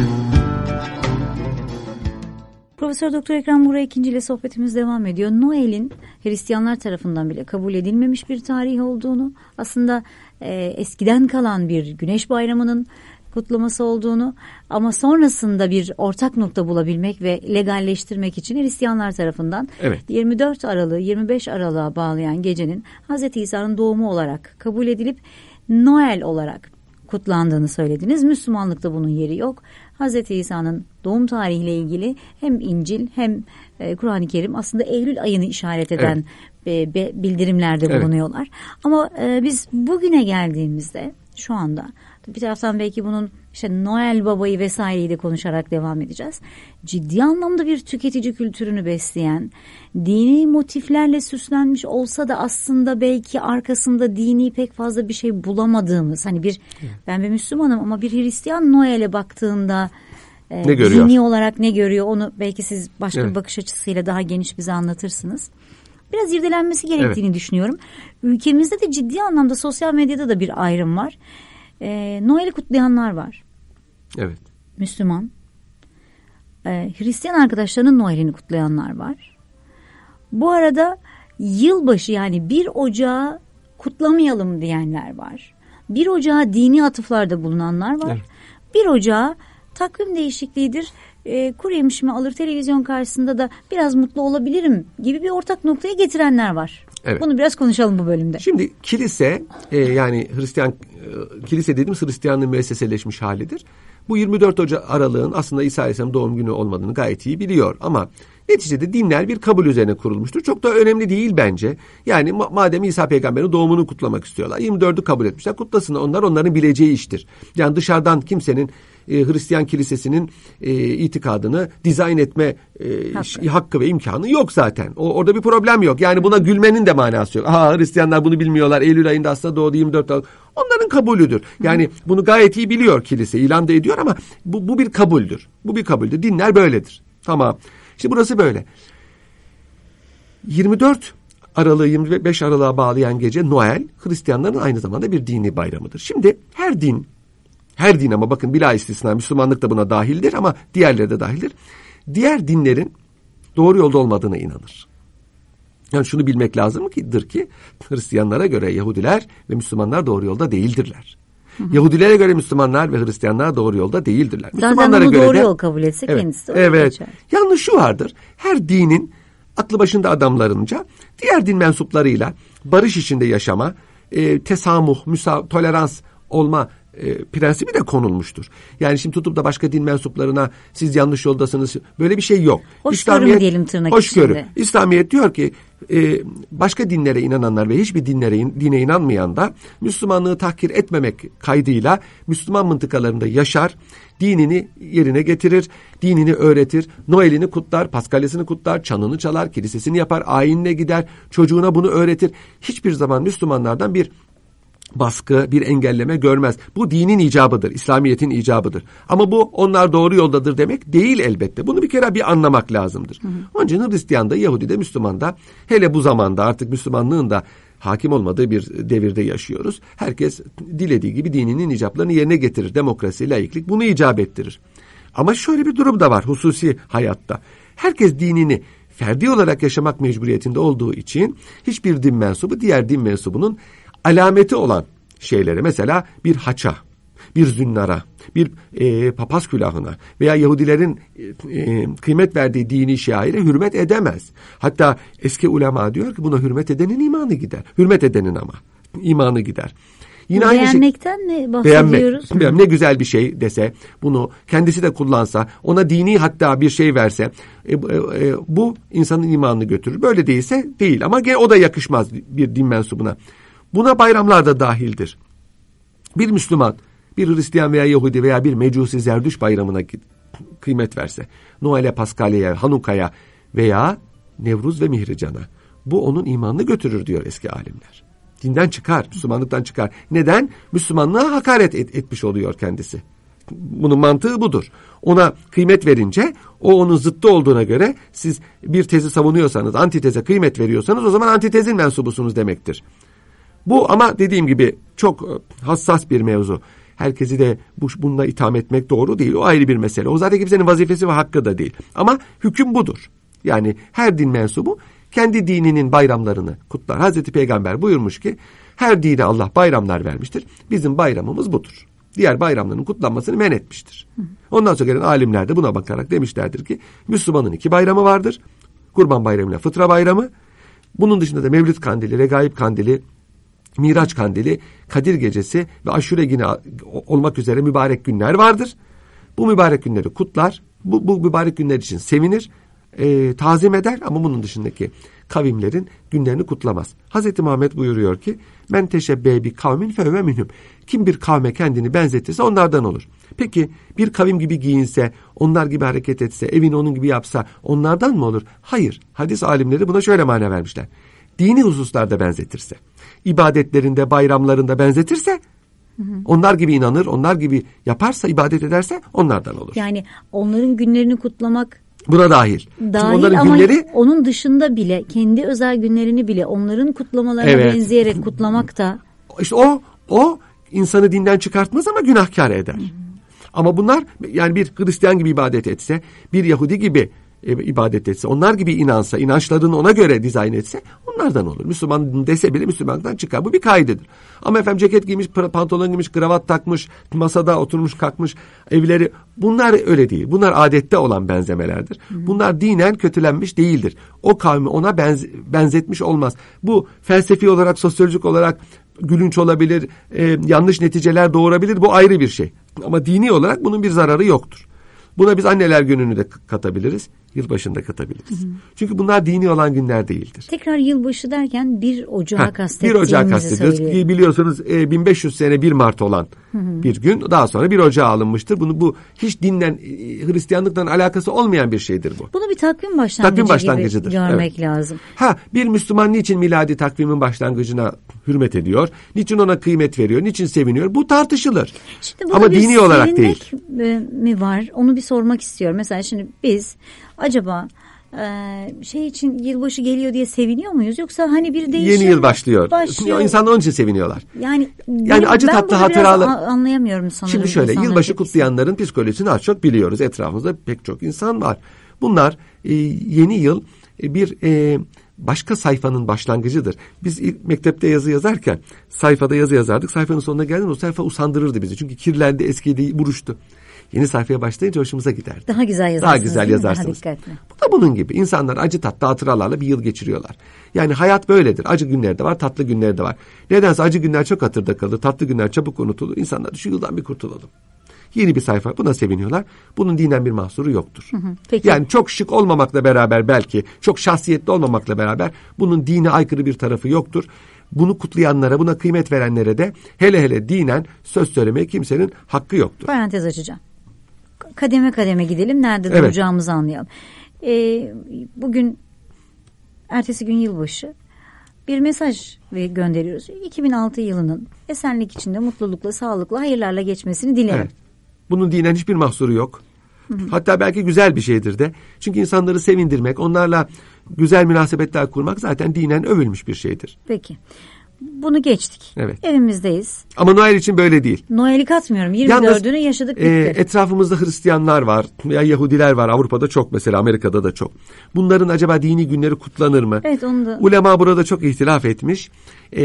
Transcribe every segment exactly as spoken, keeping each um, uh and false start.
Profesör Doktor Ekrem Buğra ikinci ile sohbetimiz devam ediyor. Noel'in Hristiyanlar tarafından bile kabul edilmemiş bir tarih olduğunu, aslında e, eskiden kalan bir güneş bayramının kutlaması olduğunu ama sonrasında bir ortak nokta bulabilmek ve legalleştirmek için Hristiyanlar tarafından evet. yirmi dört Aralık'ı yirmi beş Aralık'a bağlayan gecenin Hazreti İsa'nın doğumu olarak kabul edilip Noel olarak kutlandığını söylediniz. Müslümanlıkta bunun yeri yok. Hazreti İsa'nın doğum tarihiyle ilgili hem İncil hem e, Kur'an-ı Kerim aslında Eylül ayını işaret eden evet. e, bildirimlerde evet. bulunuyorlar. Ama e, biz bugüne geldiğimizde şu anda bir taraftan belki bunun işte Noel Baba'yı vesaireyi de konuşarak devam edeceğiz. Ciddi anlamda bir tüketici kültürünü besleyen, dini motiflerle süslenmiş olsa da aslında belki arkasında dini pek fazla bir şey bulamadığımız, hani bir evet. ben bir Müslümanım ama bir Hristiyan Noel'e baktığında e, ne görüyor? Dini olarak ne görüyor onu belki siz başka evet. bir bakış açısıyla daha geniş bize anlatırsınız. Biraz irdelenmesi gerektiğini evet. düşünüyorum. Ülkemizde de ciddi anlamda sosyal medyada da bir ayrım var. Ee, Noel'i kutlayanlar var. Evet. Müslüman. Ee, Hristiyan arkadaşlarının Noel'ini kutlayanlar var. Bu arada yılbaşı, yani bir Ocağı kutlamayalım diyenler var. bir Ocağı dini atıflarda bulunanlar var. Evet. bir Ocağı takvim değişikliğidir, e, kuru yemişimi alır televizyon karşısında da biraz mutlu olabilirim gibi bir ortak noktaya getirenler var. Evet. Bunu biraz konuşalım bu bölümde. Şimdi kilise e, yani Hristiyan e, kilise dediğimiz Hristiyanlığın müesseseleşmiş halidir. Bu yirmi dört Ocak Aralık'ın aslında İsa Aleyhisselam doğum günü olmadığını gayet iyi biliyor ama neticede dinler bir kabul üzerine kurulmuştur. Çok da önemli değil bence. Yani ma- madem İsa Peygamber'in doğumunu kutlamak istiyorlar, yirmi dördü kabul etmişler, kutlasın, onlar onların bileceği iştir. Yani dışarıdan kimsenin e, Hristiyan kilisesinin e, itikadını dizayn etme e, hakkı. hakkı ve imkanı yok zaten. O, orada bir problem yok. Yani buna gülmenin de manası yok. Aha, Hristiyanlar bunu bilmiyorlar. Eylül ayında aslında doğdu yirmi dört Aralık. Onların kabulüdür. Yani Hı. bunu gayet iyi biliyor kilise, ilan da ediyor ama bu, bu bir kabuldür. Bu bir kabuldür. Dinler böyledir. Tamam. Şimdi burası böyle. yirmi dört Aralık'ı yirmi beş Aralık'a bağlayan gece Noel, Hristiyanların aynı zamanda bir dini bayramıdır. Şimdi her din, her din ama bakın bila istisna, Müslümanlık da buna dahildir ama diğerleri de dahildir. Diğer dinlerin doğru yolda olmadığına inanır. Yani şunu bilmek lazım kidir ki Hristiyanlara göre Yahudiler ve Müslümanlar doğru yolda değildirler. Hı hı. Yahudilere göre Müslümanlar ve Hristiyanlar doğru yolda değildirler. Zaten onu doğru yol kabul etse evet, kendisi de evet. geçer. Yalnız şu vardır. Her dinin aklı başında adamlarınca diğer din mensuplarıyla barış içinde yaşama, e, tesamuh, müsa, tolerans olma e, prensibi de konulmuştur. Yani şimdi tutup da başka din mensuplarına siz yanlış yoldasınız, böyle bir şey yok. Hoşgörü mü diyelim tırnak hoşgörü. içinde. İslamiyet diyor ki e, başka dinlere inananlar ve hiçbir dinlere dine inanmayan da Müslümanlığı tahkir etmemek kaydıyla Müslüman mıntıkalarında yaşar, dinini yerine getirir, dinini öğretir, Noel'ini kutlar, Paskalyasını kutlar, çanını çalar, kilisesini yapar, ayinine gider, çocuğuna bunu öğretir. Hiçbir zaman Müslümanlardan bir baskı, bir engelleme görmez. Bu dinin icabıdır, İslamiyet'in icabıdır. Ama bu onlar doğru yoldadır demek değil elbette. Bunu bir kere bir anlamak lazımdır. Hı hı. Onun için Hristiyan'da, Yahudi'de, Müslüman'da, hele bu zamanda artık Müslümanlığın da hakim olmadığı bir devirde yaşıyoruz. Herkes dilediği gibi dininin icaplarını yerine getirir. Demokrasi, laiklik bunu icap ettirir. Ama şöyle bir durum da var hususi hayatta. Herkes dinini ferdi olarak yaşamak mecburiyetinde olduğu için hiçbir din mensubu diğer din mensubunun alameti olan şeylere, mesela bir haça, bir zünnara, bir e, papaz külahına veya Yahudilerin e, kıymet verdiği dini şaire hürmet edemez. Hatta eski ulema diyor ki buna hürmet edenin imanı gider. Hürmet edenin ama imanı gider. Yine beğenmekten şey, mi bahsediyoruz? Beğenmek, ne güzel bir şey dese, bunu kendisi de kullansa, ona dini hatta bir şey verse, e, e, bu insanın imanını götürür. Böyle değilse değil ama o da yakışmaz bir din mensubuna. Buna bayramlar da dahildir. Bir Müslüman, bir Hristiyan veya Yahudi veya bir Mecusi Zerdüş bayramına kıymet verse, Noel'e, Paskalya'ya, Hanuka'ya veya Nevruz ve Mihrican'a, bu onun imanını götürür diyor eski alimler. Dinden çıkar, Müslümanlıktan çıkar. Neden? Müslümanlığa hakaret et, etmiş oluyor kendisi. Bunun mantığı budur. Ona kıymet verince, o onun zıttı olduğuna göre siz bir tezi savunuyorsanız, antiteze kıymet veriyorsanız o zaman antitezin mensubusunuz demektir. Bu ama dediğim gibi çok hassas bir mevzu. herkesi de bu, bununla itham etmek doğru değil. O ayrı bir mesele. O zaten kimsenin vazifesi ve hakkı da değil. Ama hüküm budur. Yani her din mensubu kendi dininin bayramlarını kutlar. Hazreti Peygamber buyurmuş ki her dine Allah bayramlar vermiştir. Bizim bayramımız budur. Diğer bayramların kutlanmasını men etmiştir. Ondan sonra gelen alimler de buna bakarak demişlerdir ki Müslümanın iki bayramı vardır. Kurban Bayramı ile Fıtra Bayramı. Bunun dışında da Mevlid Kandili, Regaib Kandili, Miraç Kandili, Kadir Gecesi ve Aşure günü olmak üzere mübarek günler vardır. Bu mübarek günleri kutlar. Bu, bu mübarek günler için sevinir, e, tazim eder ama bunun dışındaki kavimlerin günlerini kutlamaz. Hazreti Muhammed buyuruyor ki men teşebbehe bi kavmin fehve minhum. Kim bir kavme kendini benzetirse onlardan olur. Peki bir kavim gibi giyinse, onlar gibi hareket etse, evini onun gibi yapsa onlardan mı olur? Hayır. Hadis alimleri buna şöyle mana vermişler. Dini hususlarda benzetirse, ibadetlerinde, bayramlarında benzetirse, hı hı. onlar gibi inanır, onlar gibi yaparsa, ibadet ederse onlardan olur. Yani onların günlerini kutlamak buna dahil. Dahil onların ama günleri, onun dışında bile kendi özel günlerini bile onların kutlamalarına evet. benzeyerek kutlamak da. İşte o o insanı dinden çıkartmaz ama günahkar eder. Hı hı. Ama bunlar yani bir Hristiyan gibi ibadet etse, bir Yahudi gibi e, ibadet etse, onlar gibi inansa, inançlarını ona göre dizayn etse onlardan olur. Müslüman dese bile Müslümanlıktan çıkar. Bu bir kaidedir. Ama efendim ceket giymiş, pantolon giymiş, kravat takmış, masada oturmuş kalkmış, evleri bunlar öyle değil. Bunlar adette olan benzemelerdir. Hı. Bunlar dinen kötülenmiş değildir. O kavmi ona benz, benzetmiş olmaz. Bu felsefi olarak, sosyolojik olarak gülünç olabilir, e, yanlış neticeler doğurabilir. Bu ayrı bir şey. Ama dini olarak bunun bir zararı yoktur. Buna biz anneler gününü de katabiliriz. Yılbaşında katabiliriz. Hı hı. Çünkü bunlar dini olan günler değildir. Tekrar yılbaşı derken bir Ocağı kastettiğimizi bir Ocağı kastediyoruz. söylüyor. Biliyorsunuz e, bin beş yüz sene bir Mart olan hı hı. bir gün. Daha sonra bir Ocağı alınmıştır. Bunu bu hiç dinlen, e, Hristiyanlıkla alakası olmayan bir şeydir bu. Bunu bir takvim başlangıcı takvim başlangıcıdır. gibi görmek evet. lazım. Ha, bir Müslüman niçin miladi takvimin başlangıcına hürmet ediyor? Niçin ona kıymet veriyor? Niçin seviniyor? Bu tartışılır. Ama dini olarak değil. mi var? Onu bir sormak istiyorum. Mesela şimdi biz acaba e, şey için yılbaşı geliyor diye seviniyor muyuz? Yoksa hani bir değişim yeni yıl başlıyor. başlıyor. İnsanlar onun için seviniyorlar. Yani yani acı tatlı hatıralı anlayamıyorum sanırım. Şimdi şöyle yılbaşı kutlayanların psikolojisini az çok biliyoruz. Etrafımızda pek çok insan var. Bunlar e, yeni yıl e, bir e, başka sayfanın başlangıcıdır. Biz ilk mektepte yazı yazarken sayfada yazı yazardık. Sayfanın sonuna geldiğinde o sayfa usandırırdı bizi. Çünkü kirlendi, eskidi, buruştu. Yeni sayfaya başlayınca hoşumuza giderdi. Daha güzel yazarsınız. Daha güzel yazarsınız. Daha Bu da bunun gibi. İnsanlar acı tatlı hatıralarla bir yıl geçiriyorlar. Yani hayat böyledir. Acı günleri de var, tatlı günleri de var. Nedense acı günler çok hatırda kalır, tatlı günler çabuk unutulur. İnsanlar şu yıldan bir kurtulalım. Yeni bir sayfa. Buna seviniyorlar. Bunun dinen bir mahsuru yoktur. Hı hı, peki. Yani çok şık olmamakla beraber belki, çok şahsiyetli olmamakla beraber bunun dine aykırı bir tarafı yoktur. Bunu kutlayanlara, buna kıymet verenlere de hele hele dinen söz söylemeye kimsenin hakkı yoktur. Parantez açacağım. Kademe kademe gidelim. Nerede evet. duracağımızı anlayalım. Ee, bugün ertesi gün yılbaşı bir mesaj gönderiyoruz. iki bin altı yılının esenlik içinde mutlulukla, sağlıkla, hayırlarla geçmesini dilerim. Evet. Bunun dinen hiçbir mahsuru yok. Hı hı. Hatta belki güzel bir şeydir de. Çünkü insanları sevindirmek, onlarla güzel münasebetler kurmak zaten dinen övülmüş bir şeydir. Peki. Bunu geçtik. Evet. Evimizdeyiz. Ama Noel için böyle değil. Noel'i katmıyorum. yirmi dördünü yaşadık bitti. E, etrafımızda Hristiyanlar var veya Yahudiler var. Avrupa'da çok mesela, Amerika'da da çok. Bunların acaba dini günleri kutlanır mı? Evet, onu da. Ulema burada çok ihtilaf etmiş. E,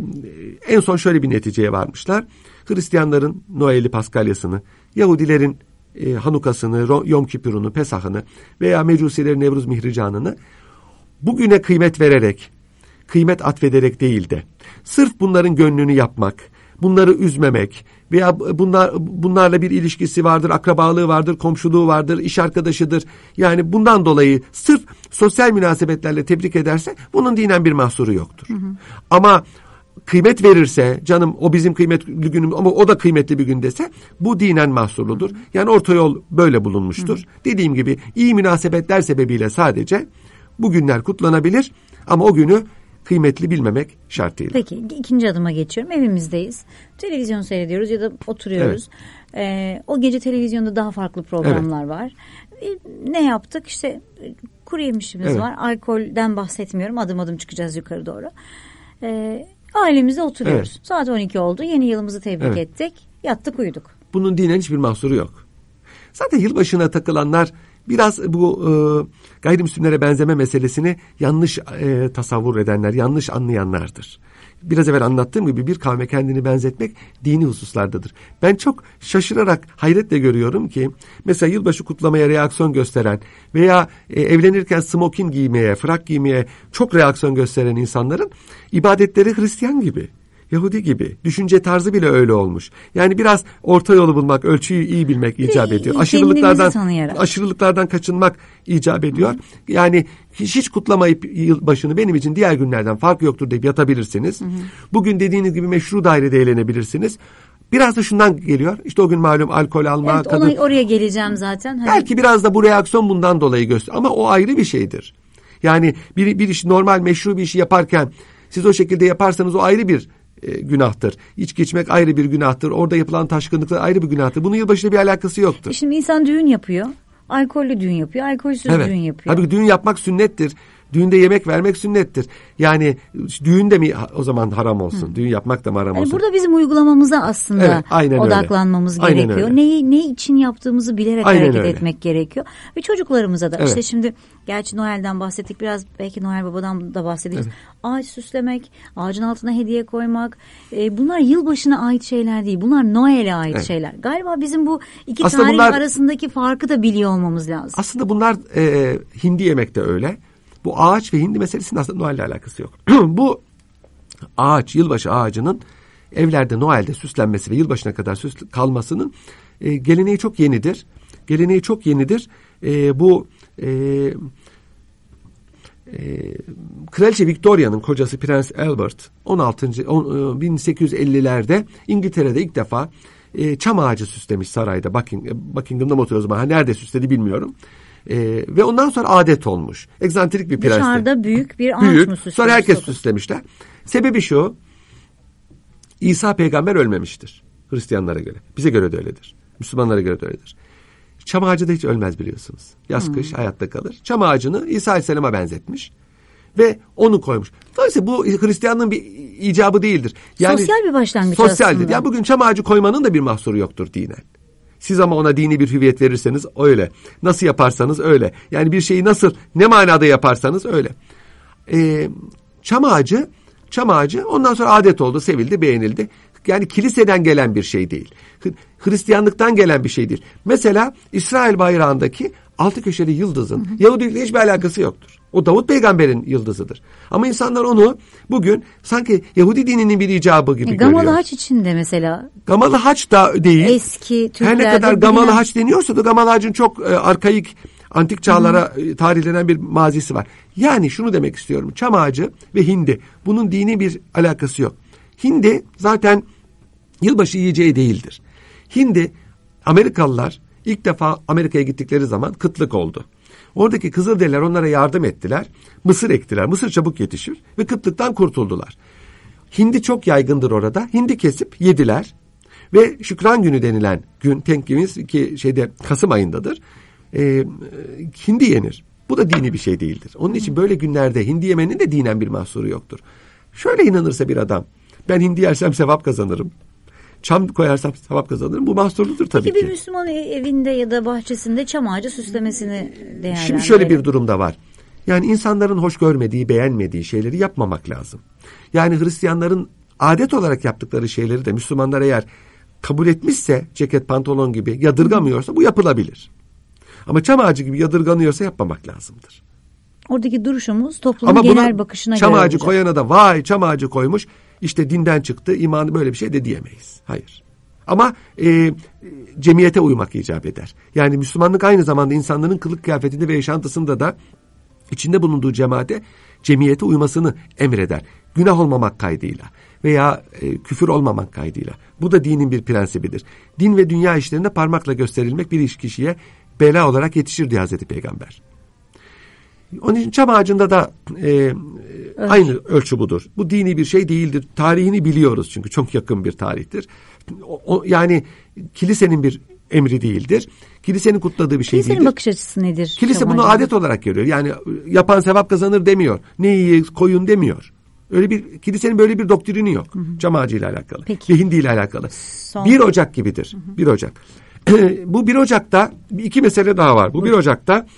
en son şöyle bir neticeye varmışlar. Hristiyanların Noel'i, Paskalyasını, Yahudilerin e, Hanukasını, Yom Kippur'unu, Pesah'ını veya Mecusilerin Nevruz Mihrican'ını bugüne kıymet vererek, kıymet atfederek değil de sırf bunların gönlünü yapmak, bunları üzmemek veya bunlar bunlarla bir ilişkisi vardır, akrabalığı vardır, komşuluğu vardır, iş arkadaşıdır. Yani bundan dolayı sırf sosyal münasebetlerle tebrik ederse bunun dinen bir mahsuru yoktur. Hı hı. Ama kıymet verirse, canım o bizim kıymetli günümüz ama o da kıymetli bir gün dese bu dinen mahsurludur. Yani orta yol böyle bulunmuştur. Hı. Dediğim gibi iyi münasebetler sebebiyle sadece bu günler kutlanabilir ama o günü kıymetli bilmemek şartıyla. Peki ikinci adıma geçiyorum. Evimizdeyiz. Televizyon seyrediyoruz ya da oturuyoruz. Evet. Ee, o gece televizyonda daha farklı programlar evet. var. Ee, ne yaptık? İşte kuru yemişimiz evet. var. Alkolden bahsetmiyorum. Adım adım çıkacağız yukarı doğru. Ee, ailemizde oturuyoruz. Evet. Saat on iki oldu. Yeni yılımızı tebrik evet. ettik. Yattık uyuduk. Bunun dinen hiçbir mahsuru yok. Zaten yılbaşına takılanlar biraz bu e, gayrimüslimlere benzeme meselesini yanlış e, tasavvur edenler, yanlış anlayanlardır. Biraz evvel anlattığım gibi bir kavme kendini benzetmek dini hususlardadır. Ben çok şaşırarak hayretle görüyorum ki mesela yılbaşı kutlamaya reaksiyon gösteren veya e, evlenirken smokin giymeye, frak giymeye çok reaksiyon gösteren insanların ibadetleri Hristiyan gibi, Yahudi gibi. Düşünce tarzı bile öyle olmuş. Yani biraz orta yolu bulmak, ölçüyü iyi bilmek icap ediyor. Aşırılıklardan aşırılıklardan kaçınmak icap ediyor. Hı. Yani hiç, hiç kutlamayıp yılbaşını benim için diğer günlerden fark yoktur deyip yatabilirsiniz. Hı hı. Bugün dediğiniz gibi meşru dairede eğlenebilirsiniz. Biraz da şundan geliyor. İşte o gün malum alkol alma. Evet, kadın, ona, oraya geleceğim zaten. Hani... Belki biraz da bu reaksiyon bundan dolayı gösteriyor. Ama o ayrı bir şeydir. Yani bir, bir iş normal meşru bir işi yaparken siz o şekilde yaparsanız o ayrı bir E, günahtır. İçki içmek ayrı bir günahtır. Orada yapılan taşkınlıklar ayrı bir günahtır. Bunun yılbaşıyla bir alakası yoktur. Şimdi insan düğün yapıyor. Alkollü düğün yapıyor. Alkolsüz evet. düğün yapıyor. Tabii düğün yapmak sünnettir. Düğünde yemek vermek sünnettir. Yani düğün de mi o zaman haram olsun? Hı. Düğün yapmak da mı haram yani olsun? Burada bizim uygulamamıza aslında evet, odaklanmamız öyle. gerekiyor. Neyi ne için yaptığımızı bilerek aynen hareket öyle. etmek gerekiyor. Ve çocuklarımıza da evet. işte şimdi gerçi Noel'den bahsettik. Biraz belki Noel Baba'dan da bahsedeceğiz. Evet. Ağaç süslemek, ağacın altına hediye koymak. E, bunlar yılbaşına ait şeyler değil. Bunlar Noel'e ait evet. şeyler. Galiba bizim bu iki aslında tarih bunlar, arasındaki farkı da biliyor olmamız lazım. Aslında bunlar e, hindi yemek de öyle. Bu ağaç ve hindi meselesinin aslında Noel'le alakası yok. Bu ağaç, yılbaşı ağacının evlerde Noel'de süslenmesi ve yılbaşına kadar süs kalmasının e, geleneği çok yenidir. Geleneği çok yenidir. E, bu e, e, Kraliçe Victoria'nın kocası Prens Albert on altıncı bin sekiz yüz ellilerde İngiltere'de ilk defa e, çam ağacı süslemiş sarayda. Buckingham, Buckingham'da mı oturuyor o zaman? Ha, nerede süsledi bilmiyorum. Ee, ve ondan sonra adet olmuş. Egzantrik bir prens. Dışarıda büyük bir ağaç büyük. mı süslemiş? Sonra herkes süslemişler. Sebebi şu. İsa peygamber ölmemiştir. Hristiyanlara göre. Bize göre de öyledir. Müslümanlara göre de öyledir. Çam ağacı da hiç ölmez biliyorsunuz. Yaz hmm. kış hayatta kalır. Çam ağacını İsa Aleyhisselam'a benzetmiş. Ve onu koymuş. Dolayısıyla bu Hristiyanlığın bir icabı değildir. Yani, sosyal bir başlangıç sosyaldir. aslında. Yani bugün çam ağacı koymanın da bir mahsuru yoktur dinen. Siz ama ona dini bir hüviyet verirseniz öyle. Nasıl yaparsanız öyle. Yani bir şeyi nasıl, ne manada yaparsanız öyle. Ee, çam ağacı, çam ağacı ondan sonra adet oldu, sevildi, beğenildi. Yani kiliseden gelen bir şey değil. Hristiyanlıktan gelen bir şey değil. Mesela İsrail bayrağındaki altı köşeli yıldızın hı hı. Yahudilikle hiçbir alakası yoktur. O Davut peygamberin yıldızıdır. Ama insanlar onu bugün sanki Yahudi dininin bir icabı gibi e, Gamalı görüyor. Gamalı Haç için de mesela. Gamalı Haç da değil. Eski Türklerde. Her ne kadar bilinen... Gamalı Haç deniyorsa da Gamalı Haç'ın çok e, arkaik, antik çağlara e, tarihlenen bir mazisi var. Yani şunu demek istiyorum. Çam ağacı ve hindi. Bunun dini bir alakası yok. Hindi zaten yılbaşı yiyeceği değildir. Hindi, Amerikalılar ilk defa Amerika'ya gittikleri zaman kıtlık oldu. Oradaki Kızılderililer onlara yardım ettiler. Mısır ektiler. Mısır çabuk yetişir ve kıtlıktan kurtuldular. Hindi çok yaygındır orada. Hindi kesip yediler. Ve Şükran Günü denilen gün, Thanksgiving ki şeyde Kasım ayındadır. E, hindi yenir. Bu da dini bir şey değildir. Onun için böyle günlerde hindi yemenin de dinen bir mahsuru yoktur. Şöyle inanırsa bir adam, ben hindi yersem sevap kazanırım. Çam koyarsam sevap kazanırım. Bu mahsurludur tabii Peki ki. Bir Müslüman evinde ya da bahçesinde çam ağacı süslemesini değerlendirelim. Şimdi şöyle bir durum da var. Yani insanların hoş görmediği, beğenmediği şeyleri yapmamak lazım. Yani Hristiyanların adet olarak yaptıkları şeyleri de Müslümanlar eğer kabul etmişse, ceket, pantolon gibi yadırgamıyorsa bu yapılabilir. Ama çam ağacı gibi yadırganıyorsa yapmamak lazımdır. Oradaki duruşumuz toplumun Ama genel bakışına göre çam ağacı olacak. koyana da vay çam ağacı koymuş, işte dinden çıktı, imanı böyle bir şey de diyemeyiz. Hayır. Ama e, cemiyete uymak icap eder. Yani Müslümanlık aynı zamanda insanların kılık kıyafetinde ve yaşantısında da içinde bulunduğu cemaate, cemiyete uymasını emreder. Günah olmamak kaydıyla veya e, küfür olmamak kaydıyla. Bu da dinin bir prensibidir. Din ve dünya işlerinde parmakla gösterilmek bir iş kişiye bela olarak yetişir diye Hazreti Peygamber. Onun için çam ağacında da e, evet. aynı ölçü budur. Bu dini bir şey değildir. Tarihini biliyoruz çünkü çok yakın bir tarihtir. O, o, yani kilisenin bir emri değildir. Kilisenin kutladığı bir şey Kilisenin değildir. Kilisenin bakış açısı nedir? Kilise bunu adet olarak görüyor. Yani yapan sevap kazanır demiyor. Ne iyi koyun demiyor. Öyle bir kilisenin böyle bir doktrini yok. Hı hı. Çam ağacı ile alakalı. Peki. Ve hindi ile alakalı. Son... bir Ocak gibidir. Hı hı. bir Ocak. Bu bir Ocak'ta iki mesele daha var. Bu bir Ocak'ta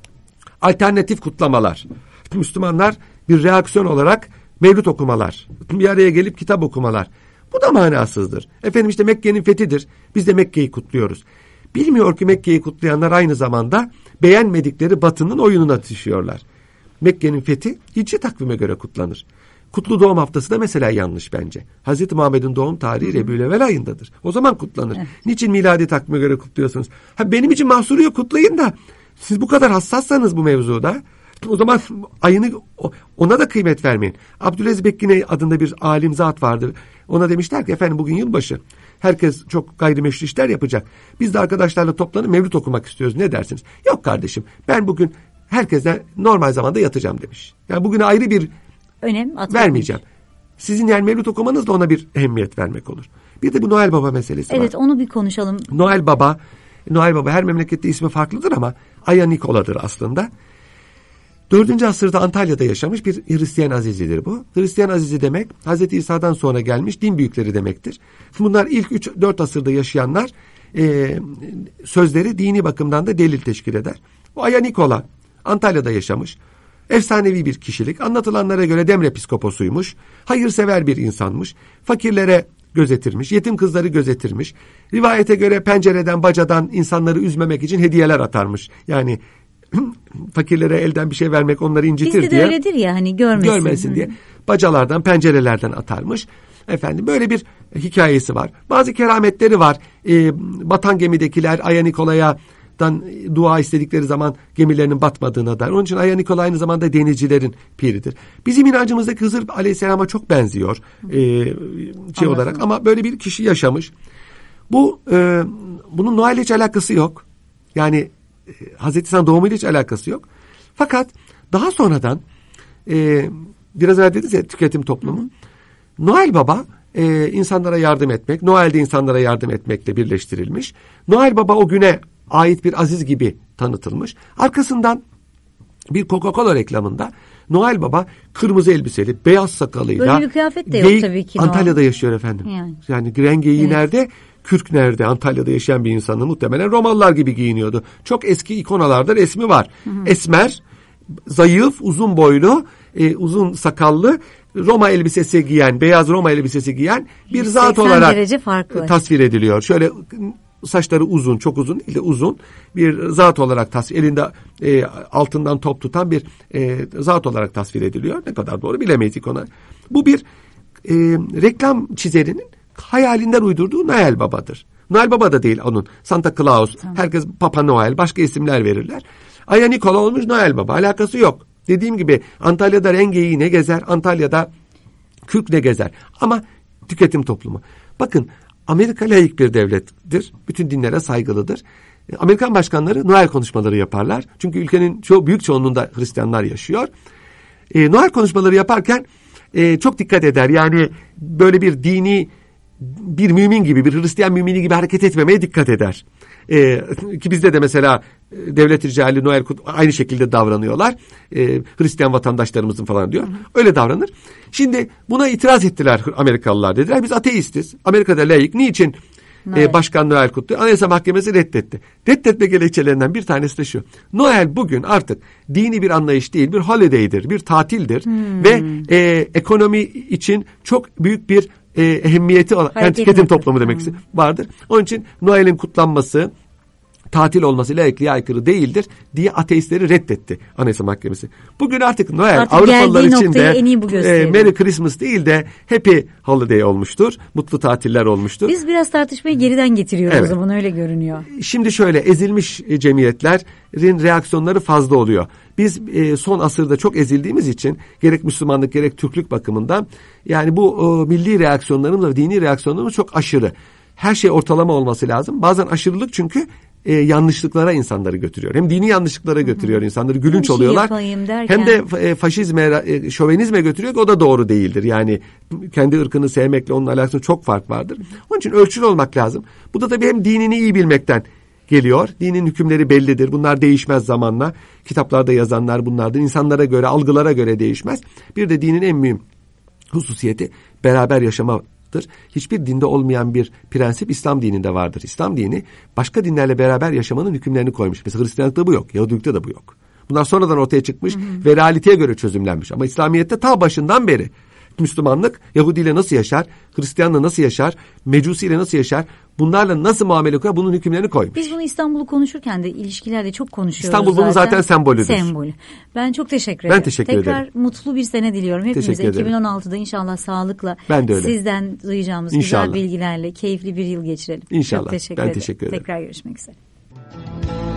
alternatif kutlamalar. Müslümanlar bir reaksiyon olarak mevlüt okumalar. Bir araya gelip kitap okumalar. Bu da manasızdır. Efendim işte Mekke'nin fethidir. Biz de Mekke'yi kutluyoruz. Bilmiyor ki Mekke'yi kutlayanlar aynı zamanda beğenmedikleri Batı'nın oyununa düşüyorlar. Mekke'nin fethi Hicri takvime göre kutlanır. Kutlu doğum haftası da mesela yanlış bence. Hazreti Muhammed'in doğum tarihi Rebiyülevvel ayındadır. O zaman kutlanır. Evet. Niçin miladi takvime göre kutluyorsunuz? Ha, benim için mahsuru yok, kutlayın da. Siz bu kadar hassassanız bu mevzuda, o zaman ayını ona da kıymet vermeyin. Abdülaziz Bekkine adında bir alim zat vardı. Ona demişler ki efendim bugün yılbaşı. Herkes çok gayrimeşru işler yapacak. Biz de arkadaşlarla toplanıp mevlüt okumak istiyoruz. Ne dersiniz? Yok kardeşim, ben bugün herkese normal zamanda yatacağım demiş. Yani bugüne ayrı bir önem vermeyeceğim. Sizin yani mevlüt okumanız da ona bir ehemmiyet vermek olur. Bir de bu Noel Baba meselesi evet, var. Evet, onu bir konuşalım. Noel Baba, Noel Baba her memlekette ismi farklıdır ama Aya Nikola'dır aslında. Dördüncü asırda Antalya'da yaşamış bir Hristiyan azizidir bu. Hristiyan azizi demek Hazreti İsa'dan sonra gelmiş din büyükleri demektir. Bunlar ilk üç dört asırda yaşayanlar, e, sözleri dini bakımdan da delil teşkil eder. Bu Aya Nikola Antalya'da yaşamış. Efsanevi bir kişilik. Anlatılanlara göre Demre piskoposuymuş. Hayırsever bir insanmış. Fakirlere gözetirmiş. Yetim kızları gözetirmiş. Rivayete göre pencereden, bacadan insanları üzmemek için hediyeler atarmış. Yani fakirlere elden bir şey vermek onları incitir diye. Bizde de öyledir ya, hani görmesin. Görmesin diye. Bacalardan, pencerelerden atarmış. Efendim böyle bir hikayesi var. Bazı kerametleri var. Ee, batan gemidekiler Aya Nikola'dan dua istedikleri zaman gemilerinin batmadığına dair. Onun için Aya Nikola aynı zamanda denizcilerin piridir. Bizim inancımızdaki Hızır Aleyhisselam'a çok benziyor ee, şey olarak, ama böyle bir kişi yaşamış. Bu e, bunun Noel'le hiç alakası yok. Yani Hazreti İsa'nın doğumuyla hiç alakası yok. Fakat daha sonradan e, biraz evvel dediniz ya, tüketim toplumu. Hı. Noel Baba e, insanlara yardım etmek, Noel'de insanlara yardım etmekle birleştirilmiş. Noel Baba o güne ait bir aziz gibi tanıtılmış. Arkasından bir Coca-Cola reklamında Noel Baba kırmızı elbiseli, beyaz sakalıyla. Böyle bir kıyafet de yok geyik, tabii ki. Antalya'da yaşıyor efendim. Yani, yani rengeyi evet. Nerede? Kürk nerede? Antalya'da yaşayan bir insanın muhtemelen Romalılar gibi giyiniyordu. Çok eski ikonalarda resmi var. Hı hı. Esmer, zayıf, uzun boylu, e, uzun sakallı, Roma elbisesi giyen, beyaz Roma elbisesi giyen bir zat olarak tasvir ediliyor. Şöyle saçları uzun, çok uzun değil de uzun bir zat olarak tasvir, elinde e, altından top tutan bir e, zat olarak tasvir ediliyor. Ne kadar doğru bilemeyiz ikona. Bu bir e, reklam çizerinin hayalinden uydurduğu Noel Baba'dır. Noel Baba da değil onun. Santa Claus, tamam. Herkes Papa Noel, başka isimler verirler. Aya Nikola olmuş Noel Baba. Alakası yok. Dediğim gibi Antalya'da rengeyi ne gezer, Antalya'da kürk ne gezer. Ama tüketim toplumu. Bakın, Amerika laik bir devlettir. Bütün dinlere saygılıdır. Amerikan başkanları Noel konuşmaları yaparlar. Çünkü ülkenin çoğu, büyük çoğunluğunda Hristiyanlar yaşıyor. E, Noel konuşmaları yaparken e, çok dikkat eder. Yani böyle bir dini, bir mümin gibi, bir Hristiyan mümini gibi hareket etmemeye dikkat eder. Ee, ki bizde de mesela devlet ricali Noel aynı şekilde davranıyorlar. Ee, Hristiyan vatandaşlarımızın falan diyor. Öyle davranır. Şimdi buna itiraz ettiler Amerikalılar, dediler. Biz ateistiz. Amerika'da laik. Niçin e, Başkan Noel kutluyor? Anayasa Mahkemesi reddetti. Reddetme gerekçelerinden bir tanesi de şu. Noel bugün artık dini bir anlayış değil, bir holiday'dir, bir tatildir. Hmm. Ve e, ekonomi için çok büyük bir E, ehemmiyeti olan, yani tüketim toplumu demek hmm. vardır. Onun için Noel'in kutlanması, tatil olması laikliğe aykırı değildir diye ateistleri reddetti Anayasa Mahkemesi. Bugün artık Noel artık Avrupalılar için de e, Merry Christmas değil de Happy Holiday olmuştur. Mutlu tatiller olmuştur. Biz biraz tartışmayı geriden getiriyoruz, evet. O zaman öyle görünüyor. Şimdi şöyle, ezilmiş cemiyetlerin reaksiyonları fazla oluyor. Biz e, son asırda çok ezildiğimiz için gerek Müslümanlık gerek Türklük bakımından yani bu o, milli reaksiyonlarımız ve dini reaksiyonlarımız çok aşırı. Her şey ortalama olması lazım. Bazen aşırılık çünkü e, yanlışlıklara insanları götürüyor. Hem dini yanlışlıklara götürüyor, hı hı. İnsanları gülünç şey oluyorlar. Hem de e, faşizme, e, şovenizme götürüyor ki o da doğru değildir. Yani kendi ırkını sevmekle onun alakası çok fark vardır. Onun için ölçülü olmak lazım. Bu da tabii hem dinini iyi bilmekten geliyor. Dinin hükümleri bellidir. Bunlar değişmez zamanla. Kitaplarda yazanlar bunlardır. İnsanlara göre, algılara göre değişmez. Bir de dinin en mühim hususiyeti beraber yaşamadır. Hiçbir dinde olmayan bir prensip İslam dininde vardır. İslam dini başka dinlerle beraber yaşamanın hükümlerini koymuş. Mesela Hristiyanlıkta bu yok, Yahudilikte de bu yok. Bunlar sonradan ortaya çıkmış hı hı. ve realiteye göre çözümlenmiş. Ama İslamiyet'te ta başından beri Müslümanlık Yahudi ile nasıl yaşar, Hristiyanla nasıl yaşar, Mecusi ile nasıl yaşar, bunlarla nasıl muamele kurar, bunun hükümlerini koymuş. Biz bunu İstanbul'u konuşurken de ilişkilerde çok konuşuyoruz. İstanbul bunun zaten, zaten sembolüdür. Sembolü. Ben çok teşekkür ederim. Ben teşekkür Tekrar ederim. Tekrar mutlu bir sene diliyorum hepimize. iki bin on altıda inşallah sağlıkla ben de öyle. Sizden duyacağımız inşallah. Güzel bilgilerle keyifli bir yıl geçirelim. İnşallah. Çok teşekkür ben ederim. teşekkür ederim. Tekrar görüşmek üzere.